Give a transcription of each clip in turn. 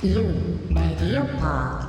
You Radio Park。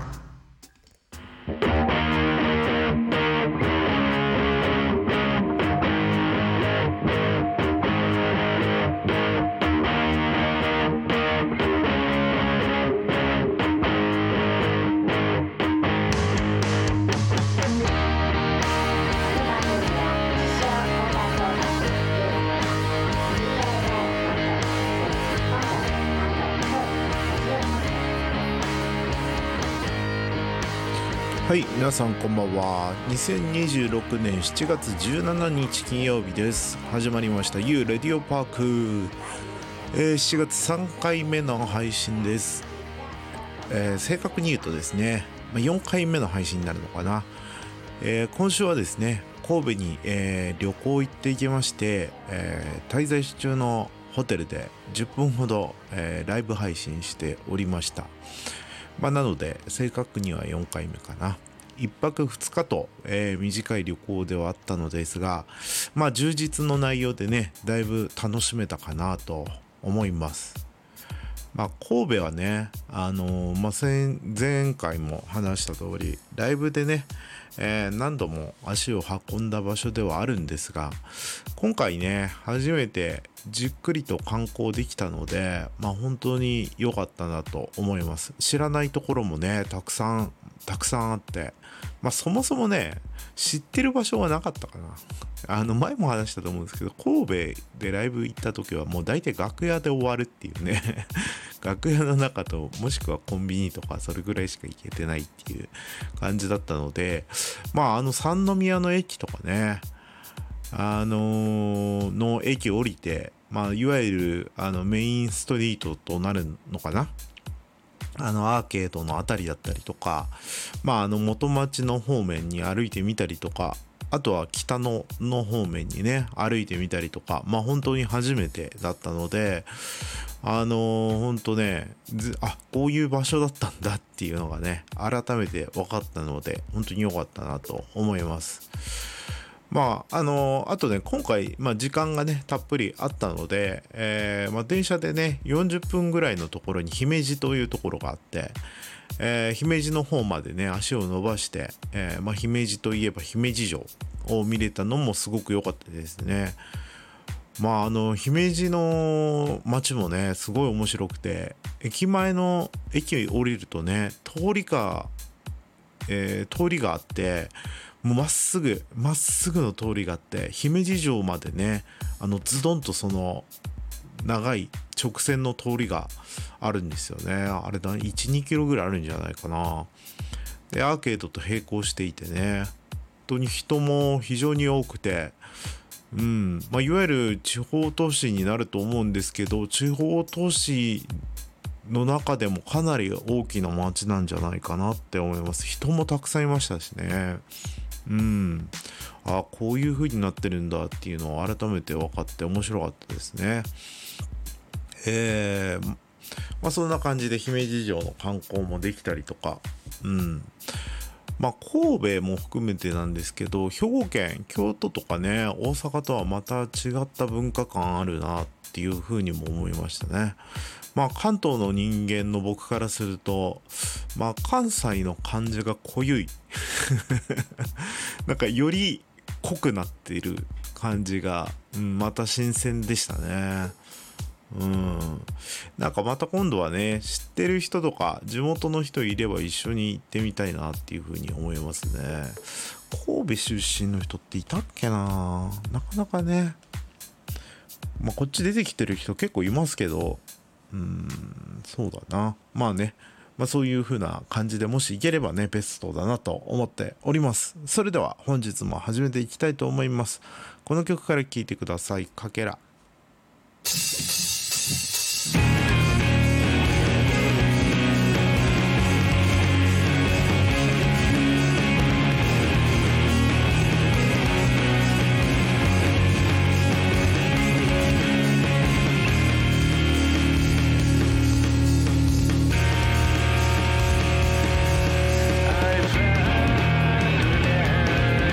はい、皆さんこんばんは。2026年7月17日金曜日です。始まりました You Radio Park、7月3回目の配信です。正確に言うとですね、4回目の配信になるのかな。今週はですね、神戸に、旅行行ってきまして、滞在中のホテルで10分ほど、ライブ配信しておりました。なので正確には4回目かな。1泊2日と、短い旅行ではあったのですが、充実の内容でね、だいぶ楽しめたかなと思います。神戸はね、前回も話した通りライブでね、何度も足を運んだ場所ではあるんですが、今回ね初めてじっくりと観光できたので、本当に良かったなと思います。知らないところもねたくさんあって、そもそもね知ってる場所がなかったかな。前も話したと思うんですけど、神戸でライブ行った時はもう大体楽屋で終わるっていうね楽屋の中ともしくはコンビニとかそれぐらいしか行けてないっていう感じだったので、三宮の駅とかね、の駅降りて、いわゆるメインストリートとなるのかな、アーケードのあたりだったりとか、元町の方面に歩いてみたりとか、あとは北の方面にね歩いてみたりとか、本当に初めてだったので、本当ね、こういう場所だったんだっていうのがね改めて分かったので、本当に良かったなと思います。あとね、今回、時間がねたっぷりあったので、電車でね40分ぐらいのところに姫路というところがあって、姫路の方までね足を伸ばして、姫路といえば姫路城を見れたのもすごく良かったですね。姫路の街もねすごい面白くて、駅降りるとね通りがあって、もうまっすぐの通りがあって、姫路城までねズドンとその長い直線の通りがあるんですよね。あれだ 1,2 キロぐらいあるんじゃないかな。でアーケードと並行していてね、本当に人も非常に多くて、いわゆる地方都市になると思うんですけど、地方都市の中でもかなり大きな街なんじゃないかなって思います。人もたくさんいましたしね。こういう風になってるんだっていうのを改めて分かって面白かったですね。そんな感じで姫路城の観光もできたりとか、神戸も含めてなんですけど、兵庫県、京都とかね大阪とはまた違った文化感あるなっていう風にも思いましたね。関東の人間の僕からすると、関西の感じが濃ゆいなんかより濃くなっている感じが、また新鮮でしたね。なんかまた今度はね知ってる人とか地元の人いれば一緒に行ってみたいなっていう風に思いますね。神戸出身の人っていたっけな。なかなかね、こっち出てきてる人結構いますけど、そうだな。そういう風な感じでもし行ければねベストだなと思っております。それでは本日も始めていきたいと思います。この曲から聴いてください。かけら。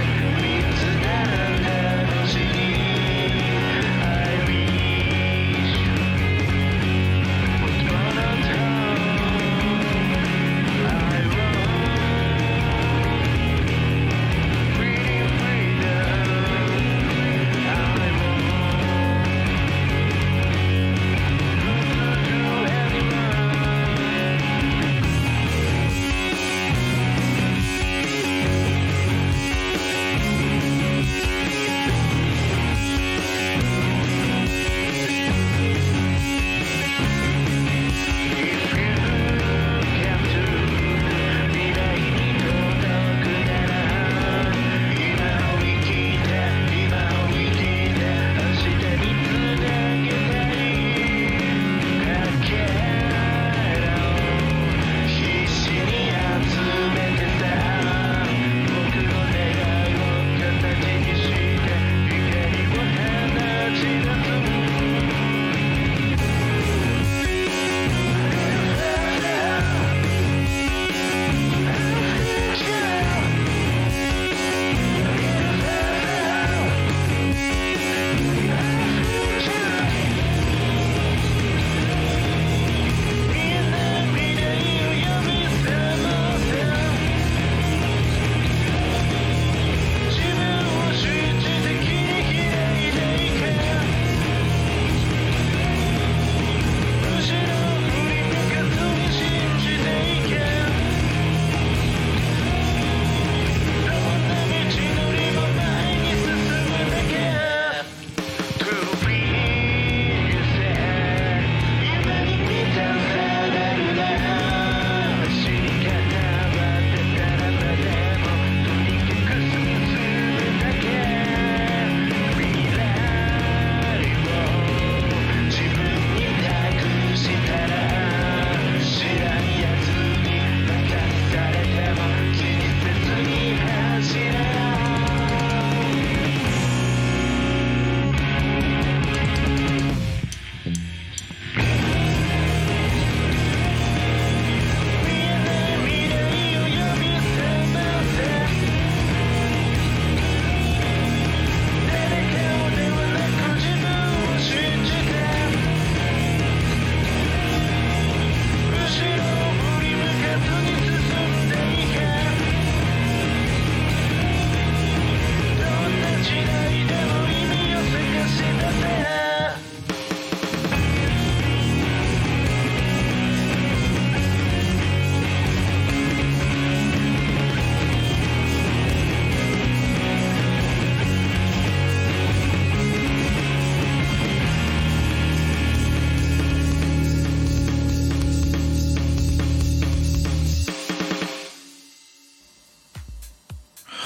見つめる星に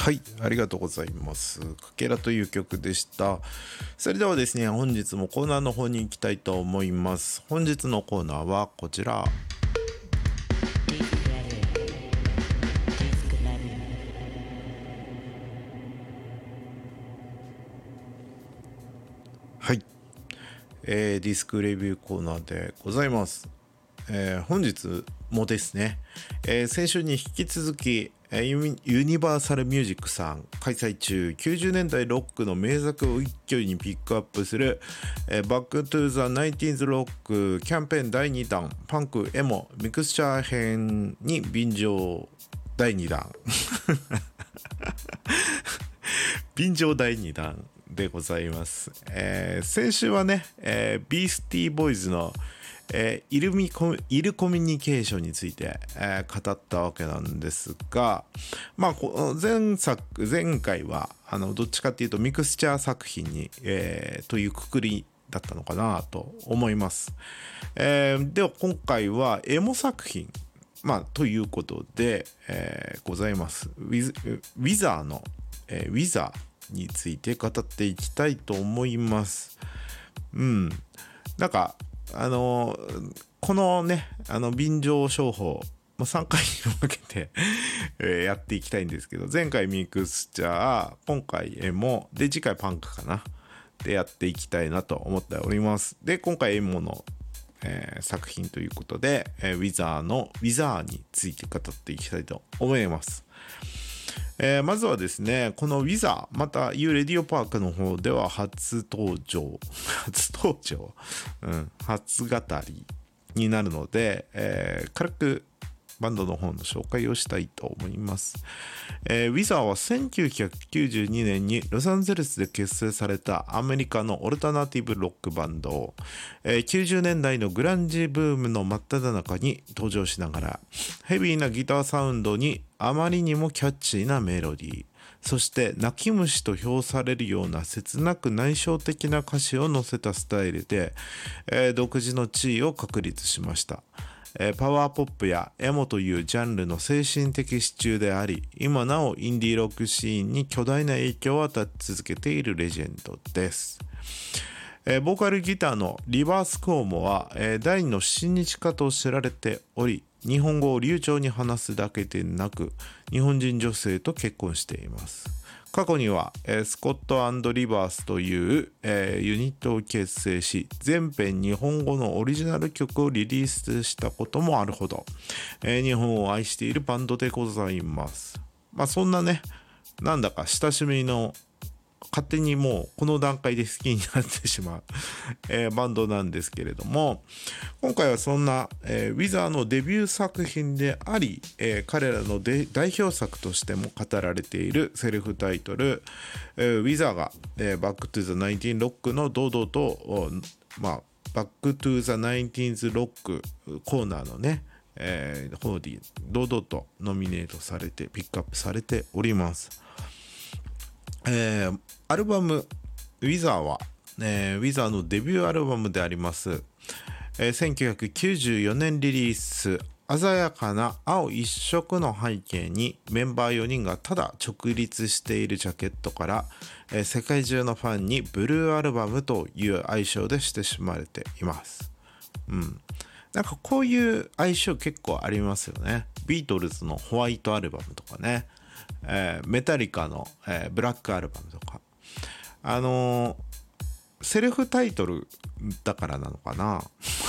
はい、ありがとうございます。かけらという曲でした。それではですね、本日もコーナーの方に行きたいと思います。本日のコーナーはこちら。はい、ディスクレビューコーナーでございます。本日もですね、先週に引き続きユニバーサルミュージックさん開催中90年代ロックの名作を一挙にピックアップする、バックトゥーザ 90s ロックキャンペーン第2弾パンクエモミクスチャー編に便乗第2弾便乗第2弾でございます。先週はね、ビースティーボーイズのイルコミュニケーションについて、語ったわけなんですが、まあ、前回はどっちかっていうとミクスチャー作品に、というくくりだったのかなと思います。では今回はエモ作品、ということで、ございます。ウィザーの、ウィザーについて語っていきたいと思います。なんかこのね便乗商法3回に分けてやっていきたいんですけど、前回ミクスチャー、今回エモで、次回パンクかなでやっていきたいなと思っております。で今回エモの、作品ということで、ウィザーについて語っていきたいと思います。まずはですね、このウィザー、また U レディオパークの方では初登場、初語りになるので、軽くバンドの方の紹介をしたいと思います。ウィザーは1992年にロサンゼルスで結成されたアメリカのオルタナティブロックバンド、90年代のグランジブームの真っ只中に登場しながら、ヘビーなギターサウンドにあまりにもキャッチーなメロディー、そして泣き虫と評されるような切なく内省的な歌詞を乗せたスタイルで、独自の地位を確立しました。パワーポップやエモというジャンルの精神的支柱であり、今なおインディーロックシーンに巨大な影響を与え続けているレジェンドです。ボーカルギターのリバースクオモは、第二の親日家と知られており、日本語を流暢に話すだけでなく、日本人女性と結婚しています。過去には、スコット&リバースという、ユニットを結成し、全編日本語のオリジナル曲をリリースしたこともあるほど、日本を愛しているバンドでございます。そんなね、なんだか親しみの勝手にもうこの段階で好きになってしまう、バンドなんですけれども、今回はそんな、ウィザーのデビュー作品であり、彼らの代表作としても語られているセルフタイトル、ウィザーが、バックトゥザ19ロックの堂々と、バックトゥザ19ロックコーナーのね、方で堂々とノミネートされてピックアップされております。アルバムウィザーは、ウィザーのデビューアルバムであります、1994年リリース、鮮やかな青一色の背景にメンバー4人がただ直立しているジャケットから、世界中のファンにブルーアルバムという愛称で親しまれています。なんかこういう愛称結構ありますよね。ビートルズのホワイトアルバムとかね、メタリカの、ブラックアルバムとか、セルフタイトルだからなのかな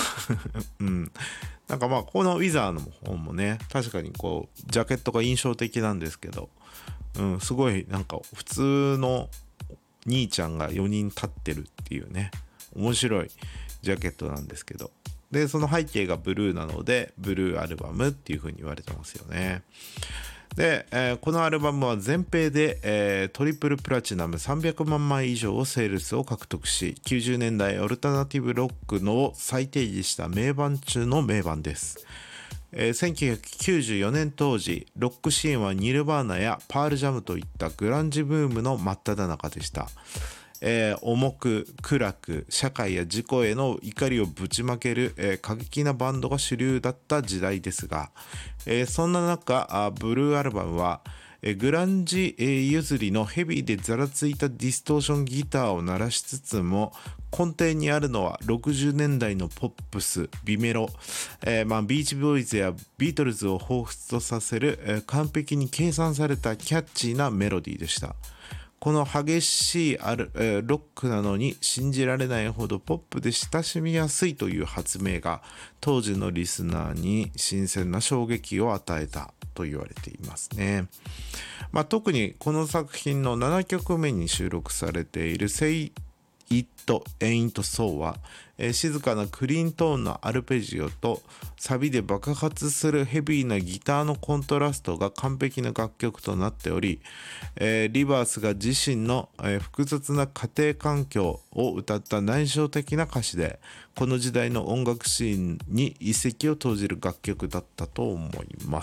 なんかこのウィザーの方もね、確かにこうジャケットが印象的なんですけど、すごいなんか普通の兄ちゃんが4人立ってるっていうね、面白いジャケットなんですけど、でその背景がブルーなのでブルーアルバムっていう風に言われてますよね。で、このアルバムは全米で、トリプルプラチナム300万枚以上をセールスを獲得し、90年代オルタナティブロックの再定義した名盤中の名盤です。1994年当時、ロックシーンはニルバーナやパールジャムといったグランジブームの真っ只中でした。重く暗く社会や自己への怒りをぶちまける、過激なバンドが主流だった時代ですが、そんな中ブルーアルバムは、 グランジ譲りのヘビーでざらついたディストーションギターを鳴らしつつも、根底にあるのは60年代のポップス、美メロ、ビーチボーイズやビートルズを彷彿とさせる、完璧に計算されたキャッチーなメロディーでした。この激しいロックなのに信じられないほどポップで親しみやすいという発明が当時のリスナーに新鮮な衝撃を与えたと言われていますね。特にこの作品の7曲目に収録されている Say It Ain't So は、静かなクリーントーンのアルペジオとサビで爆発するヘビーなギターのコントラストが完璧な楽曲となっており、リバースが自身の、複雑な家庭環境を歌った内省的な歌詞で、この時代の音楽シーンに一石を投じる楽曲だったと思います。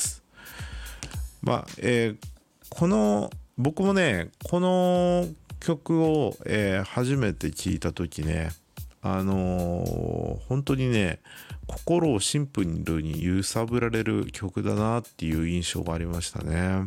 僕もねこの曲を、初めて聴いた時ね、本当にね心をシンプルに揺さぶられる曲だなっていう印象がありましたね。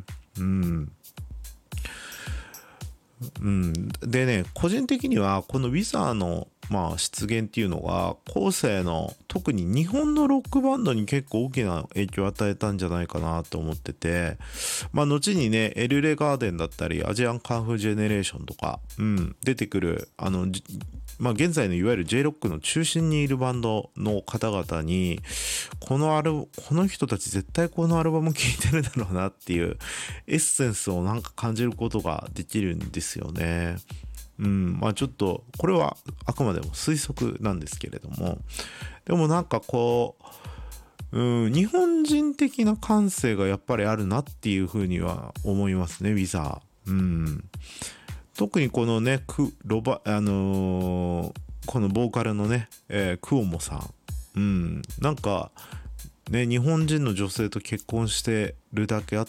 でね、個人的にはこのウィザーの出現っていうのが後世の特に日本のロックバンドに結構大きな影響を与えたんじゃないかなと思ってて、後にねエルレガーデンだったりアジアンカンフージェネレーションとか、出てくる現在のいわゆる J-ROCK の中心にいるバンドの方々にこの人たち絶対このアルバム聴いてるだろうなっていうエッセンスをなんか感じることができるんですよね。ちょっとこれはあくまでも推測なんですけれども、でもなんか日本人的な感性がやっぱりあるなっていうふうには思いますね、ウィザー。特にこのねこのボーカルのね、クオモさん、なんかね日本人の女性と結婚してるだけあって、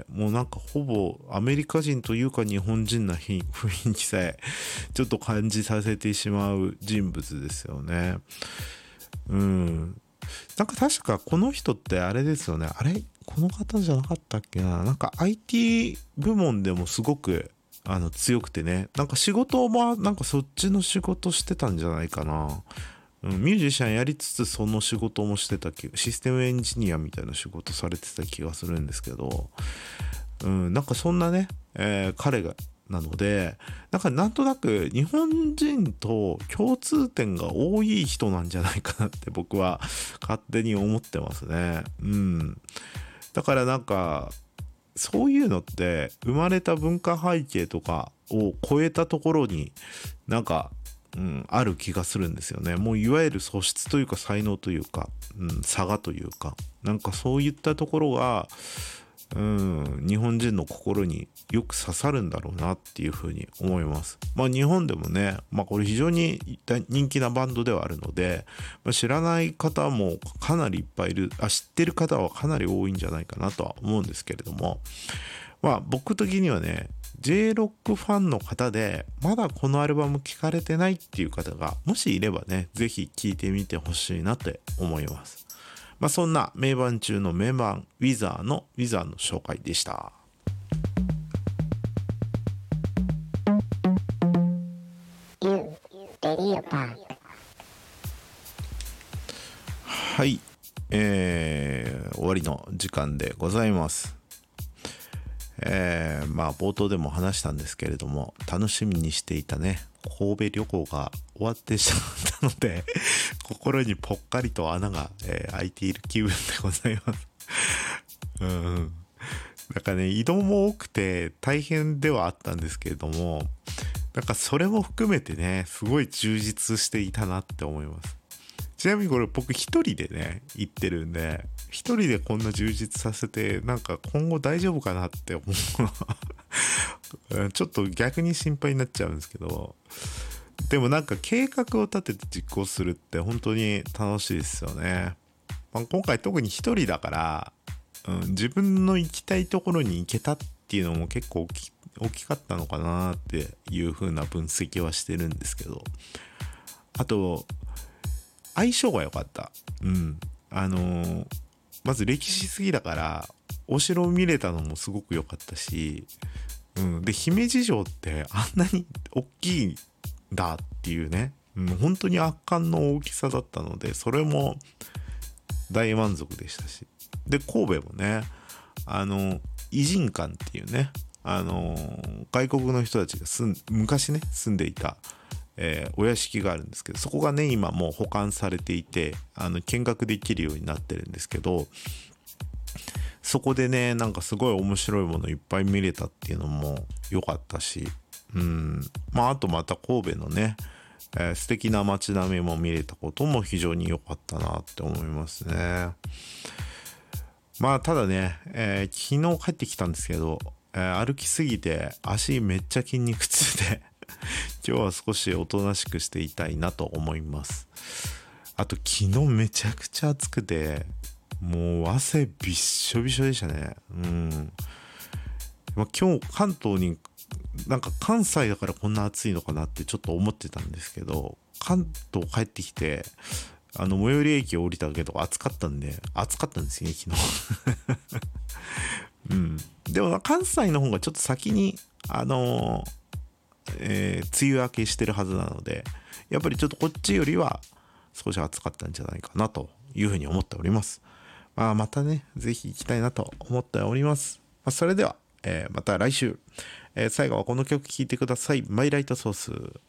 もうなんかほぼアメリカ人というか日本人な雰囲気さえちょっと感じさせてしまう人物ですよね。なんか確かこの人ってあれですよね、この方じゃなかったっけな、なんか IT 部門でもすごく強くてね、なんか仕事もなんかそっちの仕事してたんじゃないかな。ミュージシャンやりつつその仕事もしてたシステムエンジニアみたいな仕事されてた気がするんですけど、なんかそんなね、彼がなのでなんとなく日本人と共通点が多い人なんじゃないかなって僕は勝手に思ってますね。だからなんかそういうのって生まれた文化背景とかを超えたところになんかある気がするんですよね。もういわゆる素質というか才能というか、差がというか、なんかそういったところが日本人の心によく刺さるんだろうなっていうふうに思います。日本でもね、これ非常に人気なバンドではあるので、知らない方もかなりいっぱいいる、知ってる方はかなり多いんじゃないかなとは思うんですけれども、僕的にはね J-ROCK ファンの方でまだこのアルバム聴かれてないっていう方がもしいればね、ぜひ聴いてみてほしいなって思います。そんな名盤中の名盤ウィザーの紹介でした。はい、終わりの時間でございます。冒頭でも話したんですけれども、楽しみにしていたね神戸旅行が終わってしまったので心にぽっかりと穴が、開いている気分でございますなんかね移動も多くて大変ではあったんですけれども、なんかそれも含めてねすごい充実していたなって思います。ちなみにこれ僕一人でね行ってるんで、一人でこんな充実させてなんか今後大丈夫かなって思うちょっと逆に心配になっちゃうんですけど、でもなんか計画を立てて実行するって本当に楽しいですよね。今回特に一人だから、自分の行きたいところに行けたっていうのも結構大きかったのかなっていう風な分析はしてるんですけど、あと相性が良かった。まず歴史好きだからお城を見れたのもすごく良かったし、で姫路城ってあんなに大きいんだっていうね、本当に圧巻の大きさだったので、それも大満足でしたし、で神戸もね、異人館っていうね、外国の人たちが昔ね住んでいた、お屋敷があるんですけど、そこがね今もう保管されていて見学できるようになってるんですけど、そこでねなんかすごい面白いものいっぱい見れたっていうのも良かったし、あとまた神戸のね、素敵な街並みも見れたことも非常に良かったなって思いますね。ただね、昨日帰ってきたんですけど、歩きすぎて足めっちゃ筋肉痛で今日は少しおとなしくしていたいなと思います。あと昨日めちゃくちゃ暑くて、もう汗びっしょびしょでしたね。今日関東になんか関西だからこんな暑いのかなってちょっと思ってたんですけど、関東帰ってきて最寄り駅を降りたけど暑かったんですよね昨日。でも関西の方がちょっと先に梅雨明けしてるはずなので、やっぱりちょっとこっちよりは少し暑かったんじゃないかなというふうに思っております。またねぜひ行きたいなと思っております。それでは、また来週、最後はこの曲聴いてください。マイライトソース。